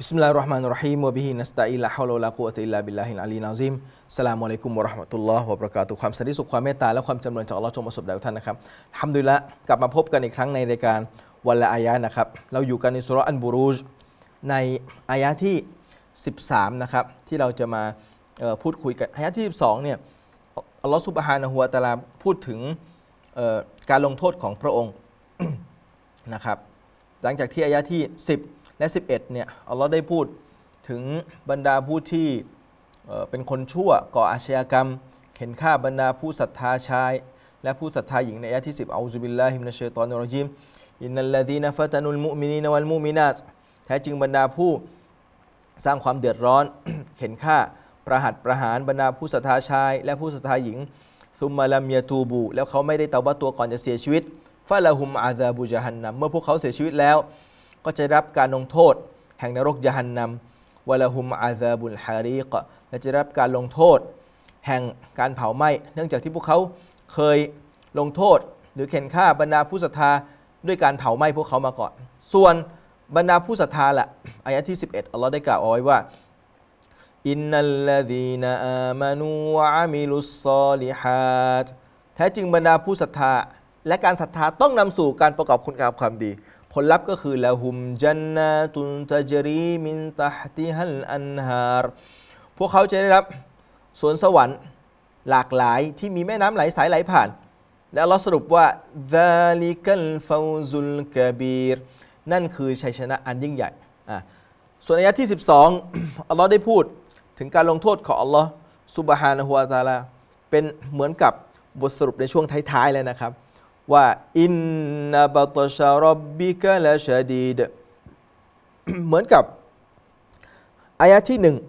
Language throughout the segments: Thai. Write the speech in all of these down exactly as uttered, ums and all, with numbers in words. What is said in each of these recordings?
บิสมิลลาฮิรเราะห์มานิรเราะฮีมวะบิฮินัสตะอีน ลา ฮาวละ วะ ลา กุวะตะ อิลลา บิลลาฮิล อะลีย อัซ ซีม อัสสลามุอะลัยกุม วะเราะห์มะตุลลอฮ์ วะบะเราะกาตุฮ์ ความสันติสุขความเมตตาและความจำเริญจากอัลเลาะห์จงประสบแด่ทุกท่านนะครับอัลฮัมดุลิลละห์กลับมาพบกันอีกครั้งในรายการวันละอายะห์นะครับเราอยู่กันในซูเราะห์อันบุรูจในอายะห์ที่สิบสามนะครับที่เราจะมาเอ่อพูดคุยกันอายะห์ที่สิบสองเนี่ยอัลเลาะห์ซุบฮานะฮูวะตะอาลาพูดถึงเอ่อการลงโทษของพระองค์ นะครับหลังจากที่อายะห์ที่สิบและสิบเอ็ดเนี่ยอัลเลาะห์ได้พูดถึงบรรดาผู้ที่เอ่อเป็นคนชั่วก่ออาชญากรรมเข็นฆ่าบรรดาผู้ศรัทธาชายและผู้ศรัทธาหญิงในอายะห์ที่สิบเอาซุบิลลาฮิมินัชชัยฏอนิรเราะญีมอินนัลลซีนะฟะตะนุลมุอ์มินีนวัลมุอ์มินาตแท้จริงบรรดาผู้สร้างความเดือดร้อน เข็นฆ่าประหัตประหารบรรดาผู้ศรัทธาชายและผู้ศรัทธาหญิงซุมมาลัมยะตูบูแล้วเขาไม่ได้เตาบะตัวก่อนจะเสียชีวิตฟะละฮุมอาซาบุญะฮันนัมเมื่อพวกเขาเสียชีวิตแล้วก็จะรับการลงโทษแห่งนรกยะฮันนัมวะละฮุมอาซาบุลฮารีกและจะรับการลงโทษแห่งการเผาไหม้เนื่องจากที่พวกเขาเคยลงโทษหรือเข็นฆ่าบรรดาผู้ศรัทธาด้วยการเผาไหม้พวกเขามาก่อนส่วนบรรดาผู้ศรัทธาล่ะอายะที่สิบเอ็ดอัลเลาะห์ได้กล่าวเอาไว้ว่าอินนัลลซีนอามานูวะอะมิลุสศอลิฮาตแท้จริงบรรดาผู้ศรัทธาและการศรัทธาต้องนำสู่การประกอบคุณงามความดีผลลัพธ์ก็คือละฮุมจันนาตุนตัจรีมินตะฮติฮัลอันฮาร์พวกเขาจะได้รับสวนสวรรค์หลากหลายที่มีแม่น้ำไหลสายไหลผ่านและอัลเลาะห์สรุปว่าซาลิกัลฟาวซุลกะบีรนั่นคือชัยชนะอันยิ่งใหญ่อ่ะส่วนอายะที่สิบสอง อัลเลาะห์ได้พูดถึงการลงโทษของอัลเลาะห์ซุบฮานะฮูวะตะอาลาเป็นเหมือนกับบทสรุปในช่วงท้ายๆเลยนะครับว่าอินนะบัตชะร็อบบิกะละชะดีด เหมือนกับอายะที่หนึ่ง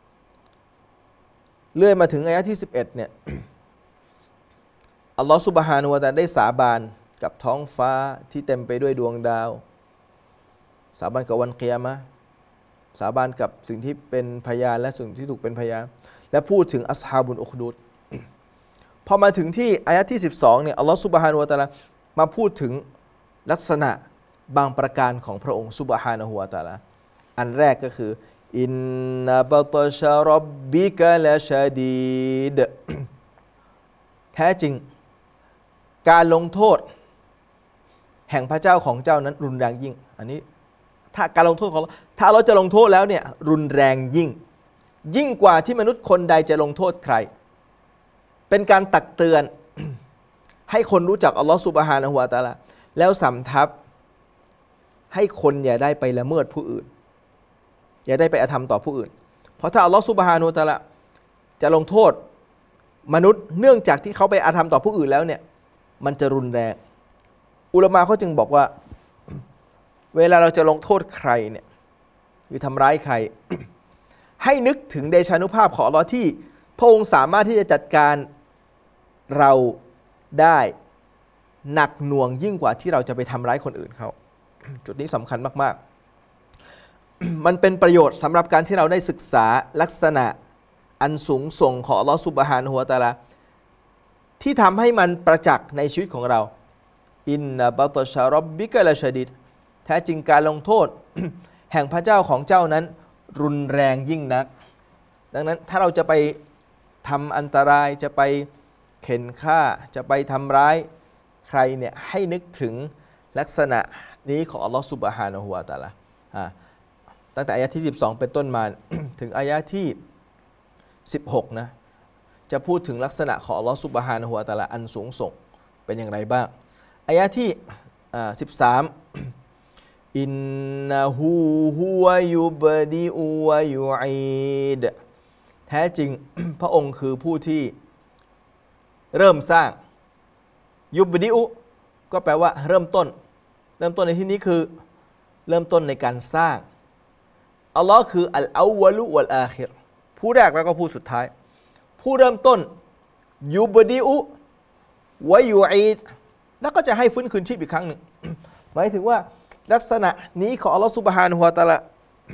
เลื่อยมาถึงอายะที่สิบเอ็ดเนี่ย อัลลอฮฺซุบฮานะฮูวะตะอาลาได้สาบานกับท้องฟ้าที่เต็มไปด้วยดวงดาวสาบานกับวันกิยามะห์สาบานกับสิ่งที่เป็นพยานและสิ่งที่ถูกเป็นพยานและพูดถึงอัศฮาบุลอุคดูดพอมาถึงที่อายะที่สิบสองเนี่ยอัลลอฮฺซุบฮานะฮูวะตะอาลามาพูดถึงลักษณะบางประการของพระองค์ซุบฮานะฮูวะตะอาลาอันแรกก็คืออินนะบัตชะร็อบบิกะละชะดีด แท้จริงการลงโทษแห่งพระเจ้าของเจ้านั้นรุนแรงยิ่งอันนี้ถ้าการลงโทษของถ้าเราจะลงโทษแล้วเนี่ยรุนแรงยิ่งยิ่งกว่าที่มนุษย์คนใดจะลงโทษใครเป็นการตักเตือน ให้คนรู้จักอัลลอฮฺซุบฮานะฮูวะตะอาลาแล้วสำทับให้คนอย่าได้ไปละเมิดผู้อื่นอย่าได้ไปอธรรมต่อผู้อื่นเพราะถ้าอัลลอฮฺซุบฮานะฮูวะตะอาลาจะลงโทษมนุษย์เนื่องจากที่เขาไปอธรรมต่อผู้อื่นแล้วเนี่ยมันจะรุนแรงอุลามะเขาจึงบอกว่าเวลาเราจะลงโทษใครเนี่ยหรือทำร้ายใคร ให้นึกถึงเดชานุภาพของอัลเลาะห์ที่พระองค์สามารถที่จะจัดการเราได้หนักหน่วงยิ่งกว่าที่เราจะไปทำร้ายคนอื่นเขาจุดนี้สำคัญมากๆ มันเป็นประโยชน์สำหรับการที่เราได้ศึกษาลักษณะอันสูงส่งของอัลเลาะห์ซุบฮานะฮูวะตะอาลาที่ทำให้มันประจักษ์ในชีวิตของเราอินนะบัตชะร็อบบิกะละชะดีดแท้จริงการลงโทษ แห่งพระเจ้าของเจ้านั้นรุนแรงยิ่งนักดังนั้นถ้าเราจะไปทำอันตรายจะไปเข็นฆ่าจะไปทำร้ายใครเนี่ยให้นึกถึงลักษณะนี้ของอัลลอฮฺซุบฮานะฮูวะตะอาลาตั้งแต่อายะที่สิบสองเป็นต้นมา ถึงอายะที่สิบหกนะจะพูดถึงลักษณะของอัลลอฮฺซุบฮานะฮูวะตะอาลาอันสูงส่งเป็นอย่างไรบ้างอายะที่สิบสามอินนะฮูฮุวะยุบดิอุวะยุอีดแท้จริง พระองค์คือผู้ที่เริ่มสร้างยุบดิอุก็แปลว่าเริ่มต้นเริ่มต้นในที่นี้คือเริ่มต้นในการสร้างอัลลอฮ์คืออัลอาวะลุวัลอาคิรผู้แรกแล้วก็ผู้สุดท้ายผู้เริ่มต้นยุบดิอุวะยุอีดแล้วก็จะให้ฟื้นคืนชีพอีกครั้งหนึ่ง หมายถึงว่าลักษณะนี้ของอัลลอฮฺซุบฮานะฮูวะตะอาลา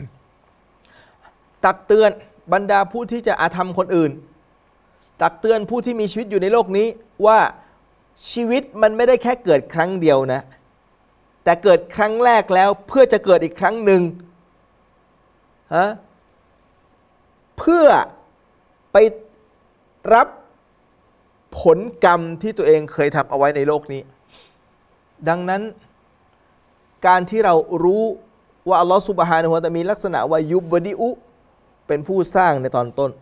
ตักเตือนบรรดาผู้ที่จะอาธรรมคนอื่นตักเตือนผู้ที่มีชีวิตอยู่ในโลกนี้ว่าชีวิตมันไม่ได้แค่เกิดครั้งเดียวนะแต่เกิดครั้งแรกแล้วเพื่อจะเกิดอีกครั้งหนึ่งฮะเพื่อไปรับผลกรรมที่ตัวเองเคยทำเอาไว้ในโลกนี้ดังนั้นการที่เรารู้ว่าอัลลอฮฺซุบฮานะฮูวะตะอาลามีลักษณะว่ายุบบดิอุเป็นผู้สร้างในตอนต้น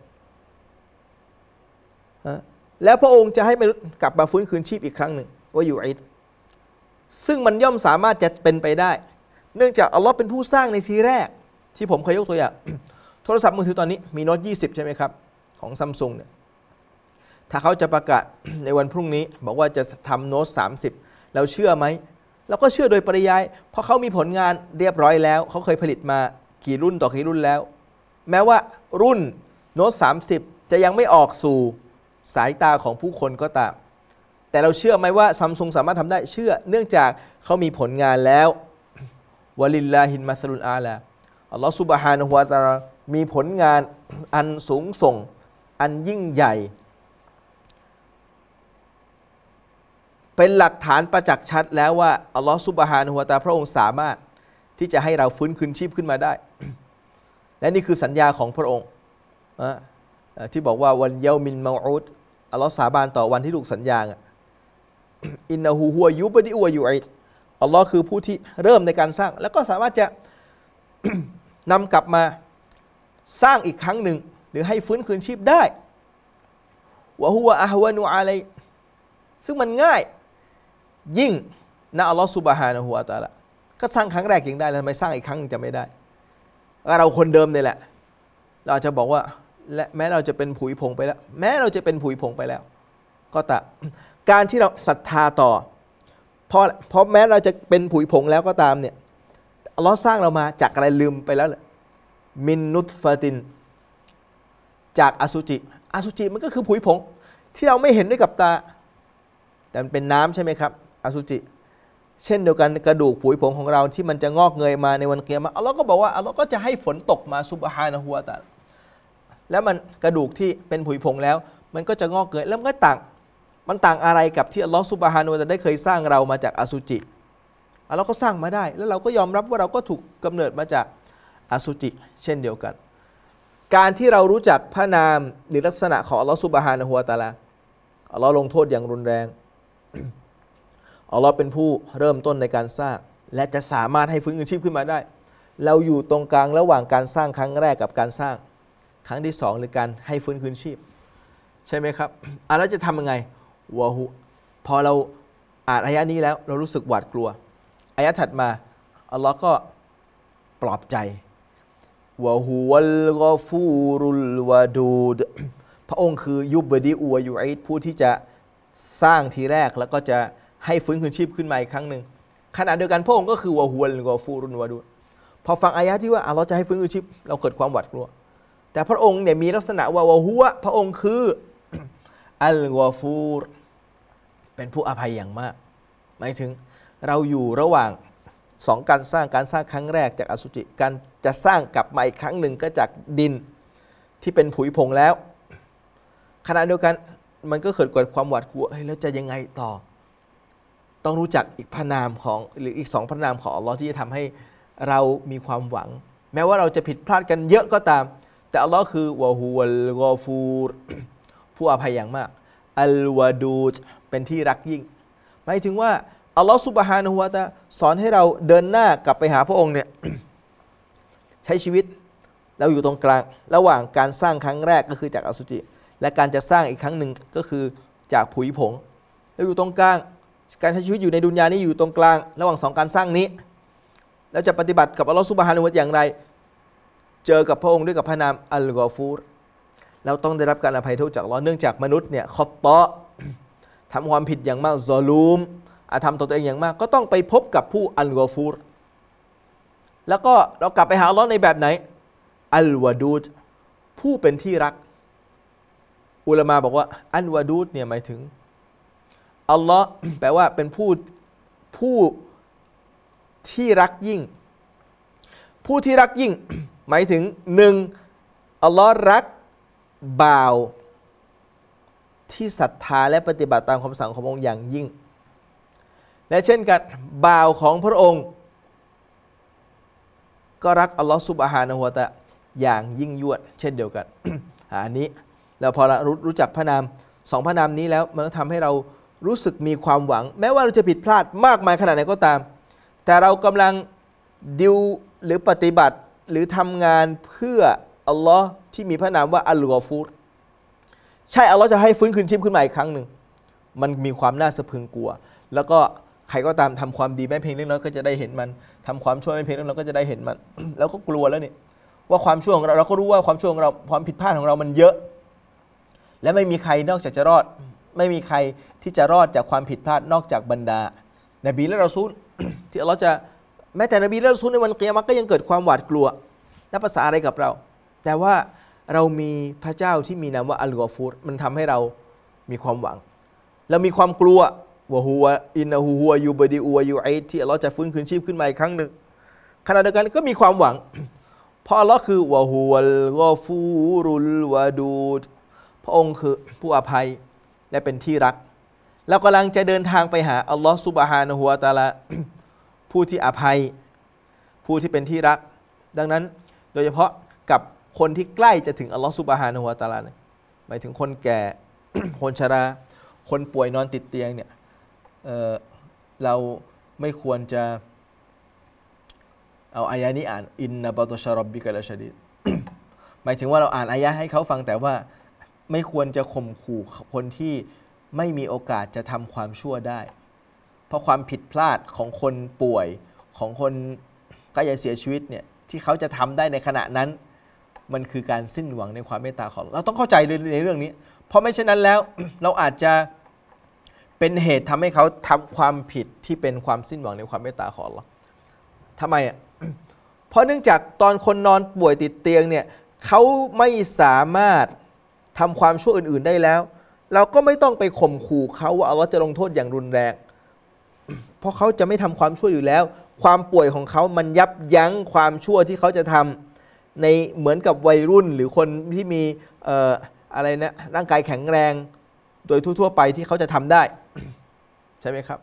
แล้วพระองค์จะให้มนุษย์กลับมาฟื้นคืนชีพอีกครั้งหนึ่งว่าอยู่อิดซึ่งมันย่อมสามารถจะเป็นไปได้เนื่องจากอัลลอฮ์เป็นผู้สร้างในทีแรกที่ผมเคยยกตัวอย่าง โทรศัพท์มือถือตอนนี้มีโน้ตยี่สิบใช่ไหมครับของซัมซุงเนี่ยถ้าเขาจะประกาศ ในวันพรุ่งนี้บอกว่าจะทำโน้ตสามสิบเราเชื่อไหมเราก็เชื่อโดยปริยายเพราะเขามีผลงานเรียบร้อยแล้วเขาเคยผลิตมากี่รุ่นต่อกี่รุ่นแล้วแม้ว่ารุ่นโน้ตสามสิบจะยังไม่ออกสู่สายตาของผู้คนก็ตามแต่เราเชื่อไหมว่าซัมซุงสามารถทำได้เชื่อเนื่องจากเขามีผลงานแล้ววะลิลลาฮิลมัสลุลอาลาอัลลอฮฺซุบฮานะฮูวะตะอาลามีผลงานอันสูงส่งอันยิ่งใหญ่เป็นหลักฐานประจักษ์ชัดแล้วว่าอัลลอฮฺซุบฮานะฮูวะตะอาลาพระองค์สามารถที่จะให้เราฟื้นคืนชีพขึ้นมาได้และนี่คือสัญญาของพระองค์ที่บอกว่าวันเยามินมาอูดอัลลอฮฺสาบานต่อวันที่ถูกสัญญาอินนะฮูฮุวยุบดิอุวยุอิดอัลลอฮ์คือผู้ที่เริ่มในการสร้างแล้วก็สามารถจะ นำกลับมาสร้างอีกครั้งหนึ่งหรือให้ฟื้นคืนชีพได้วะฮุวะอะฮวะนุอะลัยซึ่งมันง่ายยิ่งนะอัลลอฮ์ซุบฮานะฮูวะตะอาลาก็สร้างครั้งแรกยังได้แล้วทำไมสร้างอีกครั้งจะไม่ได้เราคนเดิมนี่แหละเราอาจจะบอกว่าและแม้เราจะเป็นผุยผงไปแล้วแม้เราจะเป็นผุยผงไปแล้วก็ตามการที่เราศรัทธาต่อเพราะเพราะแม้เราจะเป็นผุยผงแล้วก็ตามเนี่ยอัลลอฮ์สร้างเรามาจากอะไรลืมไปแล้วแหละมินนุตฟะตินจากอสุจิอสุจิมันก็คือผุยผงที่เราไม่เห็นด้วยกับตาแต่มันเป็นน้ำใช่ไหมครับอสุจิเช่นเดียวกันกระดูกผุยผงของเราที่มันจะงอกเงยมาในวันเกียรติอัลลอฮ์ก็บอกว่าอัลลอฮ์ก็จะให้ฝนตกมาซุบฮานะฮูวะตะอาลาแล้วมันกระดูกที่เป็นผุยผงแล้วมันก็จะงอกเงยแล้วมันก็ต่างมันต่างอะไรกับที่อัลลอฮ์ซุบฮานะฮูวะตะอาลาได้เคยสร้างเรามาจากอสุจิอัลลอฮ์ก็สร้างมาได้แล้วเราก็ยอมรับว่าเราก็ถูกกำเนิดมาจากอสุจิเช่นเดียวกันการที่เรารู้จักพระนามหรือลักษณะของอัลลอฮ์ซุบฮานะฮูวะตะอาลาอัลลอฮ์ลงโทษอย่างรุนแรงอัลลอฮ์เป็นผู้เริ่มต้นในการสร้างและจะสามารถให้ฟื้นคืนชีพขึ้นมาได้เราอยู่ตรงกลางระหว่างการสร้างครั้งแรกกับการสร้างครั้งที่สองหรือการให้ฟื้นคืนชีพใช่ไหมครับอ่ะแล้วจะทำยังไงวะฮูพอเราอ่านอายะนี้แล้วเรารู้สึกหวาดกลัวอายะถัดมาอัลลอฮ์ก็ปลอบใจวะฮูวัลกอฟูรุลวาดูดพระองค์คือยุบบดิอุวะยุอิดผู้ที่จะสร้างทีแรกแล้วก็จะให้ฟื้นคืนชีพขึ้นมาอีกครั้งหนึ่งขณะเดียวกันพระองค์ก็คือวะฮูวัลกอฟูรุลวาดูดพอฟังอายะที่ว่าอัลลอฮ์จะให้ฟื้นคืนชีพเราเกิดความหวาดกลัวแต่พระองค์เนี่ยมีลักษณะว่าวะฮูวะพระองค์คืออัลกอฟูรเป็นผู้อภัยอย่างมากหมายถึงเราอยู่ระหว่างสองการสร้างการสร้างครั้งแรกจากอสุจิการจะสร้างกลับมาอีกครั้งหนึ่งก็จากดินที่เป็นผุยผงแล้วขณะเดียวกันมันก็เกิดเกิดความหวาดกลัวเฮ้ยแล้วจะยังไงต่อต้องรู้จักอีกพระนามของหรืออีกสองพระนามของอัลลอฮ์ที่จะทำให้เรามีความหวังแม้ว่าเราจะผิดพลาดกันเยอะก็ตามแต่อัลลอฮ์คือวะฮูวัลกอฟูรผู้อภัยอย่างมากอัลวาดูดเป็นที่รักยิ่งหมายถึงว่าอัลลอฮ์ซุบฮานะฮูวะตะอาลาสอนให้เราเดินหน้ากลับไปหาพระองค์เนี่ย ใช้ชีวิตเราอยู่ตรงกลางระหว่างการสร้างครั้งแรกก็คือจากอสุจิและการจะสร้างอีกครั้งหนึ่งก็คือจากผุยผงเราอยู่ตรงกลางการใช้ชีวิตอยู่ในดุนยานี้อยู่ตรงกลางระหว่างสองการสร้างนี้แล้วจะปฏิบัติกับอัลลอฮ์ซุบฮานะฮูวะตะอาลาอย่างไรเจอกับพระองค์ด้วยกับพระนามอัลกอฟูรเราต้องได้รับการอภัยโทษจากอัลลอฮ์เนื่องจากมนุษย์เนี่ยคอตตอทำความผิดอย่างมากซอลูมอาธรรมต่อตัวเองอย่างมากก็ต้องไปพบกับผู้อัลกอฟูรแล้วก็เรากลับไปหาอัลลอฮ์ในแบบไหนอัลวาดูดผู้เป็นที่รักอุลามะบอกว่าอัลวาดูดเนี่ยหมายถึงอัลลอฮ์แปลว่าเป็นผู้ผู้ที่รักยิ่งผู้ที่รักยิ่งหมายถึงหนึ่งอัลลอฮ์รักบ่าวที่ศรัทธาและปฏิบัติตามคำสั่งของพระองค์อย่างยิ่งและเช่นกันบ่าวของพระองค์ก็รักอัลลอฮ์ซุบฮานะฮูวะตะอาลาอย่างยิ่งยวดเช่นเดียวกัน อันนี้เราพอเรารู้รู้จักพระนามสองพระนามนี้แล้วมันก็ทำให้เรารู้สึกมีความหวังแม้ว่าเราจะผิดพลาดมากมายขนาดไหนก็ตามแต่เรากำลังดิวหรือปฏิบัติหรือทำงานเพื่ออัลลอฮ์ที่มีพระนามว่าอัลกอฟูรใช่อัลลอฮ์จะให้ฟื้นคืนชีพขึ้นมาอีกครั้งหนึ่งมันมีความน่าสะพรึงกลัวแล้วก็ใครก็ตามทำความดีแม้เพียงเล็กน้อยก็จะได้เห็นมันทำความชั่วแม้เพียงเล็กน้อยก็จะได้เห็นมัน แล้วก็กลัวแล้วนี่ว่าความชั่วของเราเราก็รู้ว่าความชั่วของเราความผิดพลาดของเรามันเยอะและไม่มีใครนอกจากจะรอดไม่มีใครที่จะรอดจากความผิดพลาดนอกจากบรรดานบีและรอซูล ที่อัลลอฮ์จะแม้แต่นบีและรอซูลในวันกิยามะฮ์ก็ยังเกิดความหวาดกลัวนับภาษาอะไรกับเราแต่ว่าเรามีพระเจ้าที่มีนามว่าอัลกอฟูรมันทำให้เรามีความหวังเรามีความกลัววะฮูวะอินนะฮูฮุวะยูบดิอูวะยูอีดที่อัลลอฮ์จะฟื้นคืนชีพขึ้นมาอีกครั้งหนึ่งขณะเดียวกันก็มีความหวังเพราะอัลลอฮ์คือวะฮูวัลกอฟูรุลวะดูดพระองค์คือผู้อภัยและเป็นที่รักเรากำลังจะเดินทางไปหาอัลลอฮ์ซุบฮานะฮูวะตะอาลา ผู้ที่อภัยผู้ที่เป็นที่รักดังนั้นโดยเฉพาะกับคนที่ใกล้จะถึงอัลลอฮ์ซุบฮานะฮูวะตะอาลาหมายถึงคนแก่ คนชราคนป่วยนอนติดเตียงเนี่ยเ, เราไม่ควรจะเอาอายะนี้อ่านอินนะบะตชะร็อบบิกะละชะดีด หมายถึงว่าเราอ่านอายะให้เขาฟังแต่ว่าไม่ควรจะข่มขู่คนที่ไม่มีโอกาสจะทำความชั่วได้เพราะความผิดพลาดของคนป่วยของคนใกล้จะเสียชีวิตเนี่ยที่เขาจะทำได้ในขณะนั้นมันคือการสิ้นหวังในความเมตตาของเราเราต้องเข้าใจในเรื่องนี้เพราะไม่เช่นนั้นแล้ว เราอาจจะเป็นเหตุทำให้เขาทำความผิดที่เป็นความสิ้นหวังในความเมตตาของเราทำไมอ่ะ เพราะเนื่องจากตอนคนนอนป่วยติดเตียงเนี่ยเขาไม่สามารถทำความชั่วอื่นๆได้แล้วเราก็ไม่ต้องไปข่มขู่เขาว่าอัลเลาะห์จะลงโทษอย่างรุนแรงเพราะเขาจะไม่ทำความชั่วอยู่แล้วความป่วยของเขามันยับยั้งความชั่วที่เขาจะทำในเหมือนกับวัยรุ่นหรือคนที่มีเอ่ออะไรนะร่างกายแข็งแรงโดยทั่วๆไปที่เขาจะทำได้ใช่ไหมครับ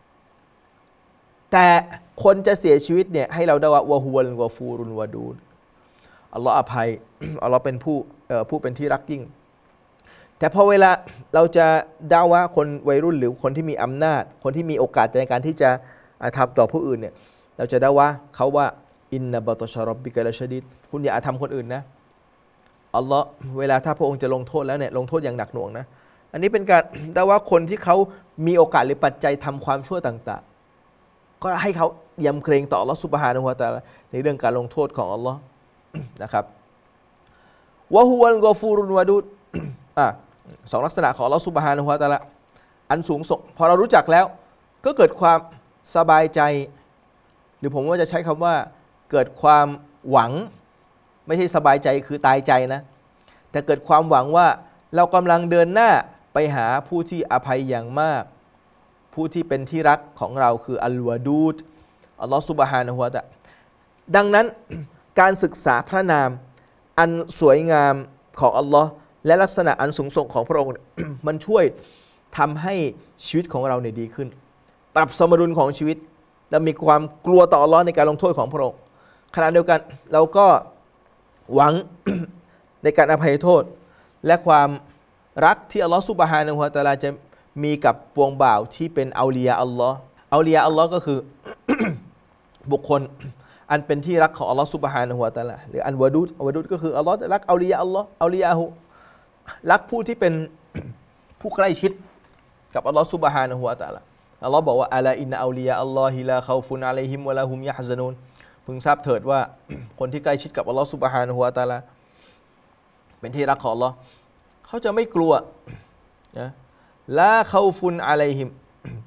แต่คนจะเสียชีวิตเนี่ยให้เราได้ว่าวะฮุวัลกอฟูรุนวะดูดอัลลอฮ์อภัย อัลลอฮ์เป็นผู้เอ่อผู้เป็นที่รักยิ่งแต่พอเวลาเราจะด่าว่าคนวัยรุ่นหรือคนที่มีอำนาจคนที่มีโอกาสในการที่จะทำต่อผู้อื่นเนี่ยเราจะด่าว่าเขาว่าอินนะบะตชะร็อบบิกะละชะดีดคุณอย่าทำคนอื่นนะอัลลอฮ์เวลาถ้าพระองค์จะลงโทษแล้วเนี่ยลงโทษอย่างหนักหน่วงนะอันนี้เป็นการด่าว่าคนที่เขามีโอกาสหรือปัจจัยทำความชั่วต่างๆก็ให้เขายำเกรงต่ออัลลอฮ์ซุบฮานะฮูวะตะอาลาในเรื่องการลงโทษของอัลลอฮ์นะครับวะฮุวัลกอฟูรุนวะดูดอ่ะสองลักษณะของอัลลอฮ์ซุบฮานะฮูวะตะอาลาอันสูงส่งพอเรารู้จักแล้วก็เกิดความสบายใจหรือผมว่าจะใช้คำว่าเกิดความหวังไม่ใช่สบายใจคือตายใจนะแต่เกิดความหวังว่าเรากำลังเดินหน้าไปหาผู้ที่อภัยอย่างมากผู้ที่เป็นที่รักของเราคืออัลวะดูดอัลลอฮ์ซุบฮานะฮูวะตะอาลาดังนั้น การศึกษาพระนามอันสวยงามของอัลลอฮ์และลักษณะอันสูงส่งของพระองค์ มันช่วยทำให้ชีวิตของเราเนี่ยดีขึ้นปรับสมดุลของชีวิตและมีความกลัวต่ออัลลอฮ์ในการลงโทษของพระองค์ขณะเดียวกันเราก็หวัง ในการอภัยโทษและความรักที่อัลลอฮ์ซุบฮานะฮูวะตะอาลาจะมีกับปวงบ่าวที่เป็นเอาลียาอัลลอฮ์เอาลียาอัลลอฮ์ก็คือ บุคคลอันเป็นที่รักของอัลลอฮ์ซุบฮานะฮูวะตะอาลาหรืออันวะดูดวะดูดก็คืออัลลอฮ์รักเอาลียาอัลลอฮ์เอาลียาฮูรักผู้ที่เป็น ผู้ใกล้ชิดกับอัลลอฮ์ซุบฮานะฮูวะตะอาลาอัลลอฮ์บอกว่าอะลาอินนะเอาลียาอัลลอฮิลาคอฟุนอะลัยฮิมวะลาฮุมยะฮซะนูนพึงทราบเถิดว่า คนที่ใกล้ชิดกับอัลลอฮ์ซุบฮานะฮูวะตะอาลาเป็นที่รักของอัลลอฮ์เขาจะไม่กลัวนะลาคอฟุนอะลัยฮิม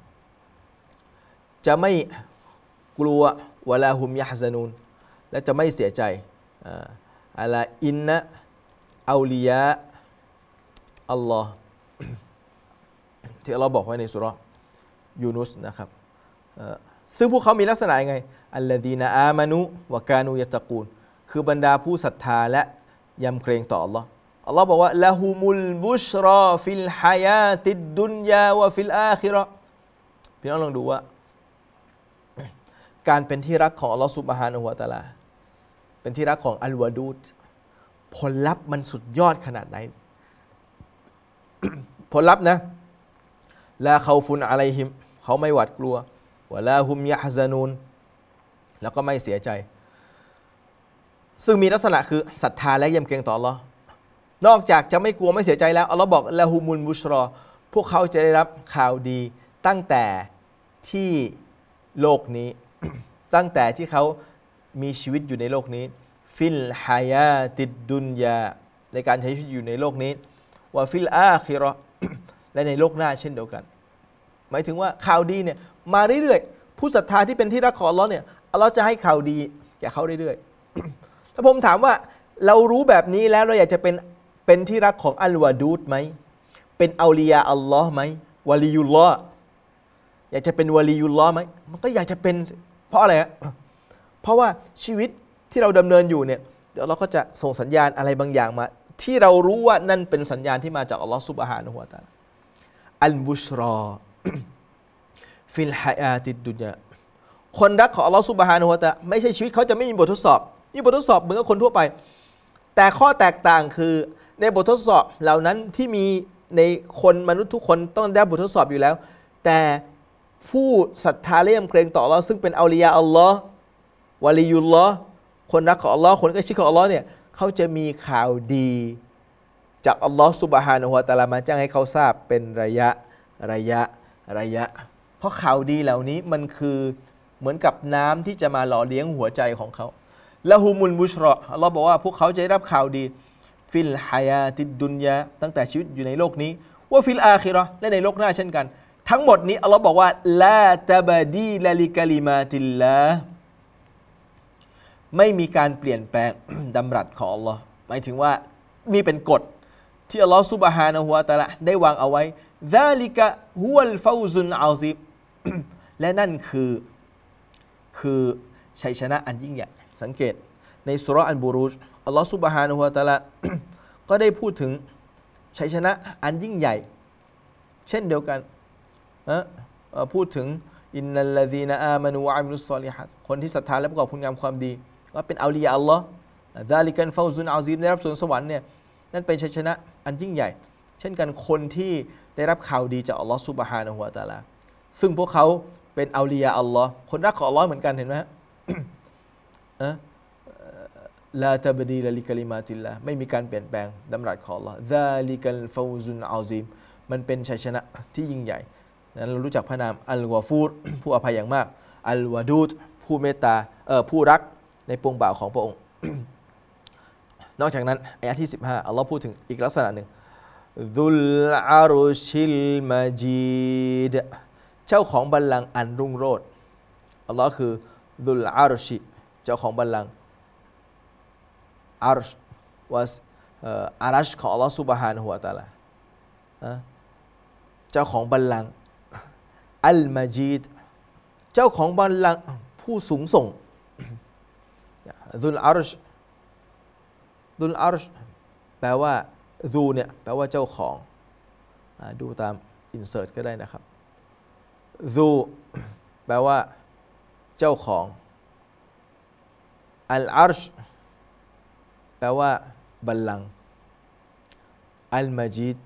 จะไม่กลัววะลาฮุมยะฮซะนูนและจะไม่เสียใจอะลาอินนะเอาลียาอัลลอฮ์ที่อัลลอฮ์บอกไว้ในสุเราะห์ยูนุสนะครับซึ่งพวกเขามีลักษณะยังไงอัลลดีนะอามานุวะกานูยะตะกูนคือบรรดาผู้ศรัทธาและยำเกรงต่ออัลลอฮ์อัลลอฮ์บอกว่าละฮุมุลบุชรอฟิลฮายาติดดุนยาวะฟิลอาคิเราะห์พี่น้องลองดูว่าการเป็นที่รักของอัลลอฮ์ซุบฮานะฮูวะตะอาลาเป็นที่รักของอัลวะดูดผลลัพธ์มันสุดยอดขนาดไหน ผลลัพธ์นะลาเขาฟุนอะลัยฮิมเขาไม่หวาดกลัววะลาฮุมยะฮซานูนแล้วก็ไม่เสียใจซึ่งมีลักษณะคือศรัทธาและยำเกรงต่ออัลเลาะห์นอกจากจะไม่กลัวไม่เสียใจแล้วอัลเลาะห์บอกละฮูมุลบุชรอพวกเขาจะได้รับข่าวดีตั้งแต่ที่โลกนี้ ตั้งแต่ที่เขามีชีวิตอยู่ในโลกนี้ฟิลฮายาติดดุนยาในการใช้ชีวิตอยู่ในโลกนี้วะฟิลอาคิเราะห์ และในโลกหน้าเช่นเดียวกันหมายถึงว่าข่าวดีเนี่ยมาเรื่อยๆผู้ศรัทธาที่เป็นที่รักของอัลเลาะห์เนี่ยอัลเลาะห์จะให้ข่าวดีแก่เขาเรื่อยๆ ถ้าผมถามว่าเรารู้แบบนี้แล้วเราอยากจะเป็นเป็นที่รักของอัลวาดูดไหมเป็นเอาลียาอัลลอฮ์ไหมวะลียุลลอฮ์อยากจะเป็นวะลียุลลอฮ์ไหมมันก็อยากจะเป็นเพราะอะไรฮะเพราะว่าชีวิตที่เราดำเนินอยู่เนี่ยเดี๋ยวเราก็จะส่งสัญญาณอะไรบางอย่างมาที่เรารู้ว่านั่นเป็นสัญญาณที่มาจากอัลลอฮ์ซุบฮานะฮูวะตะอาลาอัลบุชรอ ฟิลฮายาติดดุนยาคนรักของอัลลอฮ์ซุบฮานะฮูวะตะอาลาไม่ใช่ชีวิตเขาจะไม่มีบททดสอบมีบททดสอบเหมือนกับคนทั่วไปแต่ข้อแตกต่างคือในบททดสอบเหล่านั้นที่มีในคนมนุษย์ทุกคนต้องได้บททดสอบอยู่แล้วแต่ผู้ศรัทธาและยำเกรงต่ออัลลอฮ์ซึ่งเป็นเอาลียาอัลลอฮ์วะลียุลลอฮ์คนรักของอัลลอฮ์คนใกล้ชิดของอัลลอฮ์เนี่ยเขาจะมีข่าวดีจากอัลลอฮ์ซุบฮานะฮูวะตะอาลามาแจ้งให้เขาทราบเป็นระยะระยะระยะเพราะข่าวดีเหล่านี้มันคือเหมือนกับน้ำที่จะมาหล่อเลี้ยงหัวใจของเขาละฮูมุลบุชรออัลลอฮ์บอกว่าพวกเขาจะได้รับข่าวดีฟิลฮายาติดดุนยาตั้งแต่ชีวิตอยู่ในโลกนี้ว่าฟิลอาคิเราะห์และในโลกหน้าเช่นกันทั้งหมดนี้อัลลอฮ์บอกว่าลาตะบะดีลลิกะลิมาติลลาห์ไม่มีการเปลี่ยนแปลง ดำรัสของอัลลอฮ์หมายถึงว่ามีเป็นกฎที่อัลลอฮ์ซุบฮานะฮูวะตะอาลาได้วางเอาไว้ซาลิกะฮุวัลฟาวซุนอาซีม และนั่นคือคือชัยชนะอันยิ่งใหญ่สังเกตในซูเราะห์อัลบุรูจอัลลอฮ์ซุบฮานะฮูวะตะอาลา ก็ได้พูดถึงชัยชนะอันยิ่งใหญ่เช่นเดียวกันนะพูดถึงอินนัลลซีนอามานูวะอามิลุศศอลิฮาตคนที่ศรัทธาและประกอบคุณงามความดีว่าเป็นเอาลียาอัลลอฮ์ซาลิกัลฟาวซุนอาซีมได้รับส่วนสวรรค์เนี่ยนั่นเป็นชัยชนะอันยิ่งใหญ่เช่นกันคนที่ได้รับข่าวดีจากอัลลอฮ์ซุบฮานะฮูวะตะอาลาซึ่งพวกเขาเป็นเอาลียาอัลลอฮ์คนรักของอัลลอฮ์เหมือนกันเห็นไหมฮะ ลาตะบดีลลิกะลิมาติลลาห์ไม่มีการเปลี่ยนแปลงดำรัสของอัลลอฮ์ซาลิกัลฟาวซุนอาซีมมันเป็นชัยชนะที่ยิ่งใหญ่นั้นเรารู้จักพระนามอัลกอฟูร ผู้อภัยอย่างมากอัลวาดูดผู้เมตตาเอ่อผู้รักในปวงบ่าวของพระองค์ นอกจากนั้นอายะที่สิบห้าอัลลอฮ์พูดถึงอีกลักษณะหนึ่งซุลอารุชิลมาจีดเจ้าของบัลลังก์อันรุ่งโรจน์อัลลอฮ์คือซุลอารุชิเจ้าของบัลลังก์อารชว่าอารัชของอัลลอฮ์ซุบฮานะฮูวะตะอาลาเจ้าของบัลลังก์อัลมาจีดเจ้าของบัลลังก์ผู้สูงส่งซุลอาร์ชซุลอาร์ชแปลว่าซูเนี่ยแปลว่าเจ้าของดูตามอินเสิร์ตก็ได้นะครับซูแปลว่าเจ้าของอัลอาร์ชแปลว่าบัลลังก์อัลมาจีด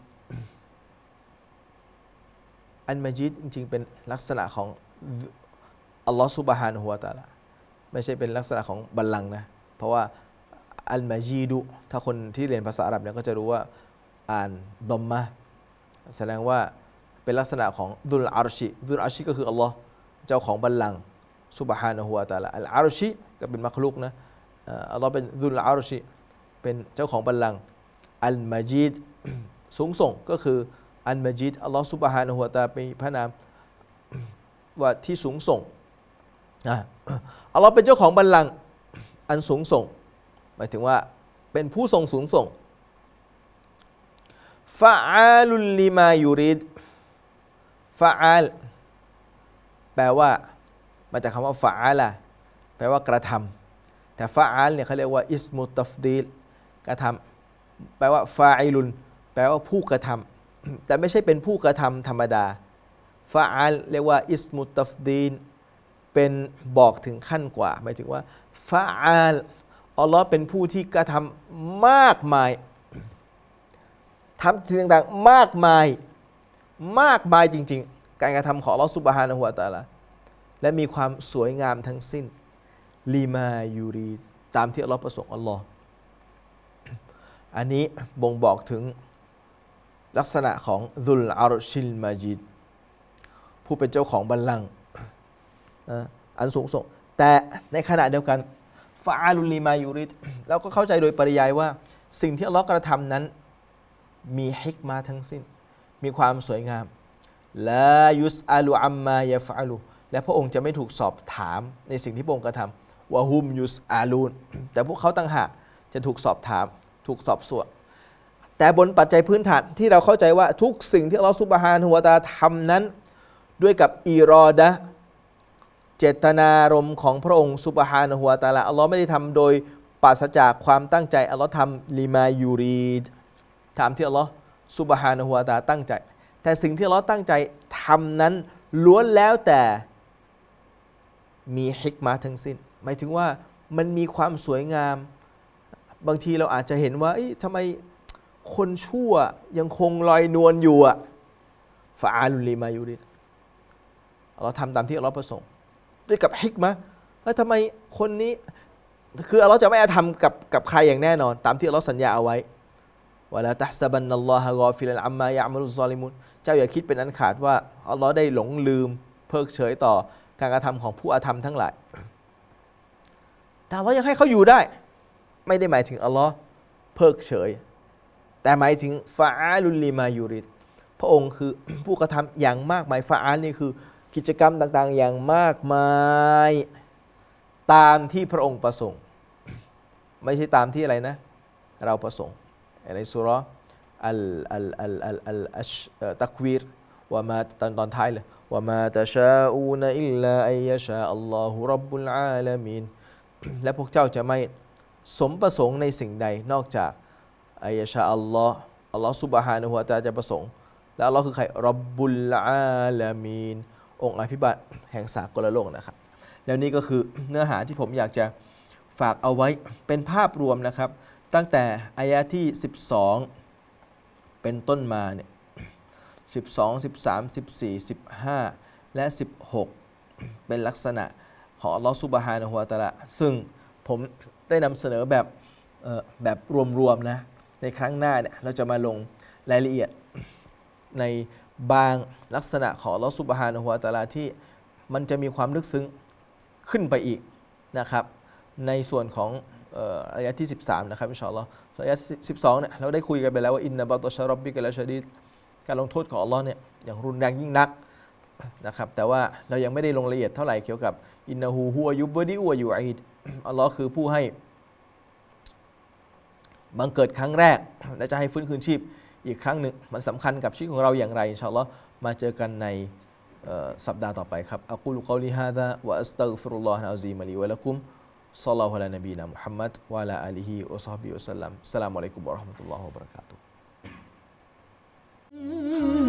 อัลมาจีดจริงๆเป็นลักษณะของอัลลอฮฺซุบฮานะฮูวะตะอาลาไม่ใช่เป็นลักษณะของบัลลังก์นะเพราะว่าอัลมาจีดุถ้าคนที่เรียนภาษาอาหรับเนี่ยก็จะรู้ว่าอ่านดอมมะแสดงว่าเป็นลักษณะของดุลอาร์ชิดุลอาร์ชิก็คืออัลลอฮ์เจ้าของบัลลังก์ซุบฮานะฮูวะตะอาลาอัลอาร์ชิก็เป็นมักลุกนะอัลลอฮ์เป็นดุลอาร์ชิเป็นเจ้าของบัลลังก์อัลมาจีดสูงส่งก็คืออัลมาจีดอัลลอฮ์ซุบฮานะฮูวะตะอาลาเป็นพระนามว่าที่สูงส่งอัลลอฮ์เป็นเจ้าของบัลลังก์อันสูงส่งหมายถึงว่าเป็นผู้ทรงสูงส่งฟะอาลุลลิมายูริดฟะอาลแปลว่ามาจากคำว่าฟะอาละแปลว่ากระทำแต่ฟะอาลเนี่ยเขาเรียกว่าอิสมุตัฟดีลกระทำแปลว่าฟาอิลุนแปลว่าผู้กระทำแต่ไม่ใช่เป็นผู้กระทำธรรมดาฟะอาลเรียกว่าอิสมุตัฟดีลเป็นบอกถึงขั้นกว่าหมายถึงว่าฟะอาลอัลลอฮ์เป็นผู้ที่กระทำมากมายทำสิ่งต่างๆมากมายมากมายจริงๆการกระทำของอัลลอฮ์ซุบฮานะฮูวะตะอาลาและมีความสวยงามทั้งสิ้นลีมายูรีตามที่อัลลอฮ์ประสงค์อัลลอฮ์อันนี้บ่งบอกถึงลักษณะของซุลอาร์ชิลมาจิดผู้เป็นเจ้าของบัลลังก์อันสูงส่งแต่ในขณะเดียวกันฟาอาลุลีมายูริดเราก็เข้าใจโดยปริยายว่าสิ่งที่อัลลอฮ์กระทำนั้นมีฮิกมาทั้งสิ้นมีความสวยงามลายุสอาลูอัมมายะฟะอาลูและพระองค์จะไม่ถูกสอบถามในสิ่งที่พระองค์กระทำวะฮุมยุสอาลูนแต่พวกเขาต่างหากจะถูกสอบถามถูกสอบสวนแต่บนปัจจัยพื้นฐานที่เราเข้าใจว่าทุกสิ่งที่อัลลอฮ์ซุบฮานะฮูวะตะอาลาทำนั้นด้วยกับอิรอดะห์เจตนารมณ์ของพระองค์ซุบฮานะฮูวะตะอาลาอัลลอฮ์ไม่ได้ทำโดยปราศจากความตั้งใจอัลลอฮ์ทำลิมายูรีดตามที่อัลลอฮ์ซุบฮานะฮูวะตะอาลาตั้งใจแต่สิ่งที่อัลลอฮ์ตั้งใจทำนั้นล้วนแล้วแต่มีฮิกมาทั้งสิ้นหมายถึงว่ามันมีความสวยงามบางทีเราอาจจะเห็นว่าทำไมคนชั่วยังคงลอยนวลอยู่อะฟาอาลุลิมายูริดเราทำตามที่อัลลอฮ์ประสงค์ด้วยกับฮิกมะแล้วทำไมคนนี้คืออัลลอฮ์จะไม่อาธรรมกับกับใครอย่างแน่นอนตามที่อัลลอฮ์สัญญาเอาไว้วะลาตัฮซะบันนัลลอฮะกอฟิลันอัมมายะอ์มะลุซซอลิมุนเจ้าอย่าคิดเป็นอันขาดว่าอัลลอฮ์ได้หลงลืมเพิกเฉยต่อการกระทำของผู้อาธรรมทั้งหลายแต่อัลลอฮ์ยังให้เขาอยู่ได้ไม่ได้หมายถึงอัลลอฮ์เพิกเฉยแต่หมายถึงฟาอาลุลิมายูริดพระองค์คือผู้กระทำอย่างมากมายฟาอาลนี่คือกิจกรรมต่างๆอย่างมากมายตามที่พระองค์ประสงค์ไม่ใช่ตามที่อะไรนะเราประสงค์ในซูเราะห์อัลอัลอัลอัลอัลอัชตักวีรว่ามาตอนตอนท้ายเลยว่ามาตะชาอูนอิลลาอัยยะชาอัลลอฮุร็อบบุลอาลามีนและพวกเจ้าจะไม่สมประสงค์ในสิ่งใดนอกจากอัยยะชาอัลลอฮ์อัลลอฮ์ซุบฮานะฮูวะตะอาลาจะประสงค์แล้วอัลลอฮ์คือใครร็อบบุลอาลามีนองค์อภิบาลแห่งสากลโลกนะครับแล้วนี่ก็คือเนื้อหาที่ผมอยากจะฝากเอาไว้เป็นภาพรวมนะครับตั้งแต่อายะที่สิบสองเป็นต้นมาเนี่ยสิบสอง สิบสาม สิบสี่ สิบห้าและสิบหกเป็นลักษณะของอัลลอฮฺซุบฮานะฮูวะตะอาลาซึ่งผมได้นำเสนอแบบแบบรวมๆนะในครั้งหน้าเนี่ยเราจะมาลงรายละเอียดในบางลักษณะของอัลลอฮฺซุบฮานะฮูวะตะอาลาที่มันจะมีความลึกซึ้งขึ้นไปอีกนะครับในส่วนของอายะที่สิบสามนะครับอินชาอัลลอฮ์อายะสิบสองเนี่ยเราได้คุยกันไปแล้วว่าอินนะบัตชะร็อบบิกะละชะดีดการลงโทษของอัลลอฮ์เนี่ยอย่างรุนแรงยิ่งนักนะครับแต่ว่าเรายังไม่ได้ลงรายละเอียดเท่าไหร่เกี่ยวกับอินนะฮูฮุวะยุบดิวะยูอีดอัลลอฮ์คือผู้ให้บังเกิดครั้งแรกและจะให้ฟื้นคืนชีพอีกครั้งหนึ่งมันสำคัญกับชีวิตของเราอย่างไรอินชาอัลลอฮ์มาเจอกันในสัปดาห์ต่อไปครับอะกูลุกอลิฮาซาวะอัสตัฆฟิรุลลอฮะอะซีมะลีวะละกุมศ็อลลัลลอฮุอะลานบีนะมุฮัมมัดวะอะลาอาลิฮิวะศอฮบิฮิวะซัลลัมอัสสลามุอะลัยกุมวะเราะห์มะตุลลอฮิวะบะเราะกาตุฮ์